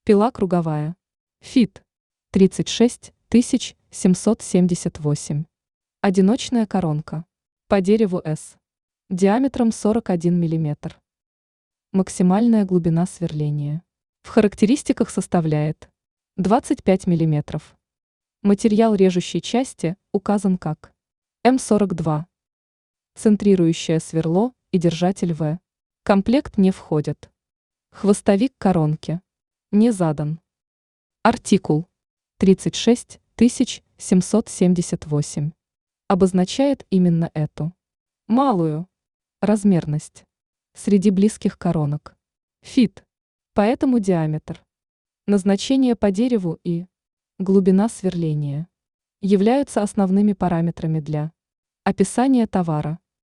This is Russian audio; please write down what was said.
Пила круговая. Фит. 36778. Одиночная коронка. По дереву С. Диаметром 41 мм. Максимальная глубина сверления. В характеристиках составляет 25 мм. Материал режущей части указан как М42. Центрирующее сверло и держатель В. Комплект не входят. Хвостовик коронки. Не задан. Артикул 36778 обозначает именно эту малую размерность среди близких коронок. Фит. Поэтому диаметр, назначение по дереву и глубина сверления являются основными параметрами для описания товара.